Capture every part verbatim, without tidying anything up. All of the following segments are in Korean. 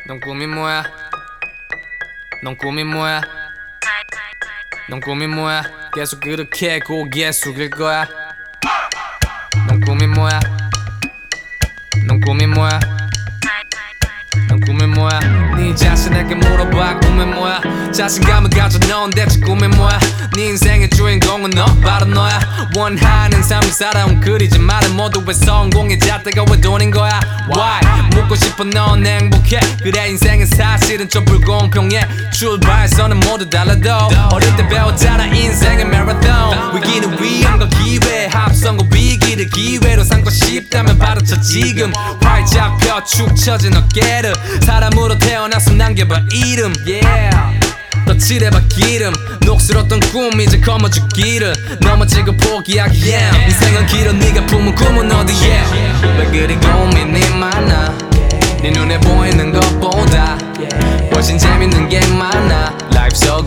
넌 꿈이 뭐야? 넌 꿈이 뭐야? 넌 꿈이 뭐야? 계속 그렇게 고개 숙일 거야. 넌 꿈이 뭐야? 넌 꿈이 뭐야? 넌 꿈이 뭐야? 네 자신에게 물어봐. 꿈이 뭐야? 자신감을 가져. 넌 대체 꿈이 뭐야? 네 인생의 주인공은 너, 바로 너야. 원하는 삶을 살아온 그리지 말은 모두의 성공의 잣대가 왜 돈인 거야? Why? 묻고 싶어. 넌 행복해? 그래, 인생은 사실은 좀 불공평해. 출발선은 모두 달라도 어릴 때 배웠잖아, 인생의 마라톤. 위기는 위험과 기회, 합성과 위기를 기회로 삼고 싶다면 바로 저 지금. 활짝 펴 축 처진 어깨를 사람으로 태어나서 남겨봐 이름. Yeah, 덧칠해봐 기름. 녹슬었던 꿈 이제 거머쥐기를 넘어지고 포기하기. yeah. 인생은 길어. 네가 품은 꿈은 어디에? 왜 그리 고민이 많아? 네 눈에 보이는 것보다 훨씬 재밌는 게 많아. Life's so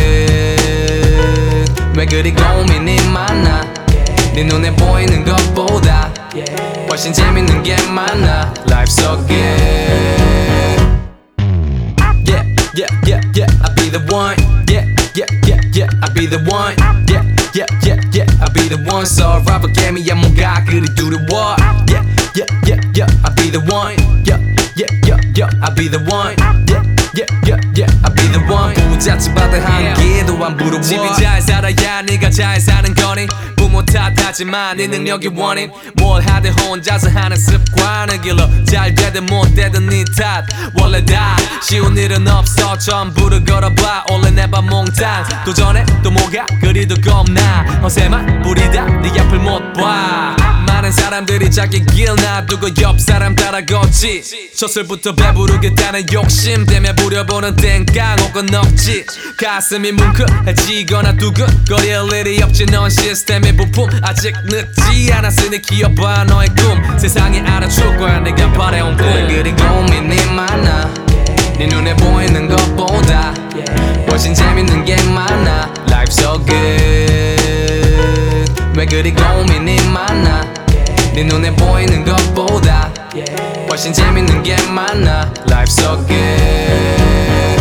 good. 왜 그리 고민이 많아? 네 눈에 보이는 것보다 훨씬 재밌는 게 많아. Life's so good. Yeah, yeah, yeah, yeah, I'll be the one. Yeah, yeah, yeah, yeah, I'll be the one. Yeah, yeah, yeah, yeah, I'll be the one. So rapper 게임이야 뭔가 그리 두려워. Yeah, yeah, yeah, yeah, I'll be the one. Yeah, yeah, yeah, yeah, I'll be the one. Yeah, yeah, yeah, yeah, I'll be the one. 부잣집 아들 한 개도 안 부러워. 집이 잘 살아야 네가 잘 사는 거니. 부모 탓하지만 네 능력이 원인. 뭘 하든 혼자서 하는 습관을 길러. 잘 되든 못 되든 네 탓. 원래 다 쉬운 일은 없어. 전부를 걸어봐. 원래 내봐 몽땅. 도전해 또 뭐가 그리도 겁나. 허세만 부리다 네 앞을 못 봐. 많은 사람들이 자기 길 놔두고 옆 사람 따라 걷지. 젖을부터 배부르겠다는 욕심 때문에 부려보는 땡깡 혹은 억지. 가슴이 뭉클해지거나 두근거릴 일이 없지. 넌 시스템의 부품. 아직 늦지 않았으니 키워봐 너의 꿈. 세상이 알아줄 거야 네가 바래온 꿈. 왜 그리 고민이 많아? 네 눈에 보이는 것보다 훨씬 재밌는 게 많아. Life's so good. 왜 그리 고민이 많아? 네 눈에 보이는 것보다 훨씬 재밌는 게 많아. Life's so good.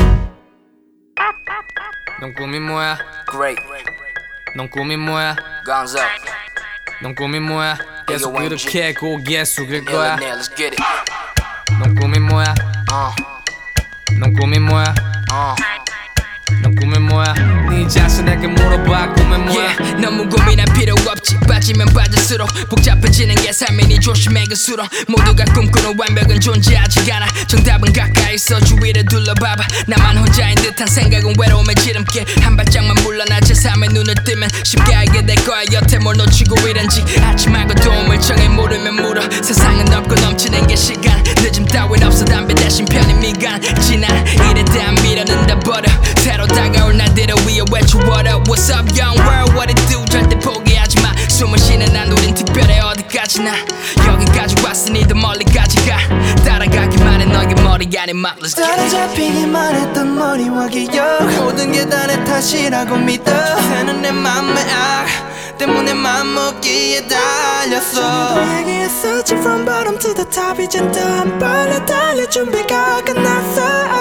넌 꿈이 뭐야? Great. 넌 꿈이 뭐야? Gonzo. 넌 꿈이 뭐야? 계속 그렇게 고개 숙일 거야. Nail, let's get it. 넌 꿈이 뭐야? Uh, 넌 꿈이 뭐야? uh. 넌 꿈이 뭐야? 네 자신에게 물어봐. 꿈이 뭐야? yeah, 너무 고민할 필요 없지. 빠지면 빠질수록 복잡해지는 게 삶이니 조심해 그수록. 모두가 꿈꾸는 완벽은 존재하지 않아. 정답은 가까이 있어. 주위를 둘러봐봐. 나만 혼자인 듯한 생각은 외로움의 지름길. 한 발짝만 물러나 제삶에 눈을 뜨면 쉽게 알게 될 거야. 여태 뭘 놓치고 이런지. 아침하고 도움을 정해 모르면 물어. 세상은 넓고 넘치는 게 시간. 늦음 따윈 없어. 담배 대신 편히 미간. 지난 일에 대한 미련은 다 버려. 새로 다가올 날들을 위해 외쳐워라. What's up young world, what it do? 절대 포기하지 마. 숨을 쉬는 난 우린 특별해 어디까지나. 여기까지 왔으니 더 멀리까지 가. 따라가기만 해 너의 머리 안에 막 Let's get it. 따라잡히기만 했던 머리와 기억. 모든 게 다 내 탓이라고 믿어. 새는 내 맘의 악 때문에 맘먹기에 달렸어. 너도 얘기했었지 from bottom to the top. 이젠 더 한 발로 달릴 준비가 끝났어.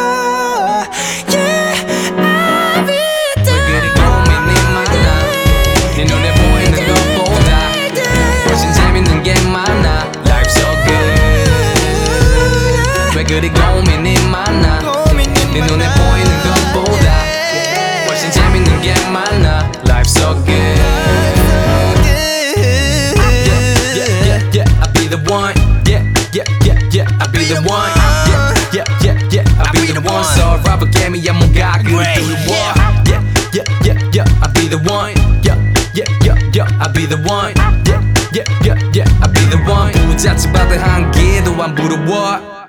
Yeah, I'll be 왜 그리 고민이 많아? 네 눈에 보이는 것보다 훨씬 재밌는 게 많아. Life's so good. 왜 그리 고민이 많아? 네 눈에 보이는 것보다 훨씬 재밌는 게 많아. Life's so good. Yeah, yeah, yeah, yeah, I'll be the one. Yeah, yeah, yeah, yeah, I'll be the one. Yeah, yeah, yeah, yeah, I'll be the one. So rapper 게임이야 뭔가 그리 두려워. Yeah, yeah, yeah, yeah, I'll be the one. Yeah, yeah, yeah, yeah, I'll be the one. Yeah, yeah, yeah, yeah, I'll be the one. 부잣집 아들 한 개도 안 부러워.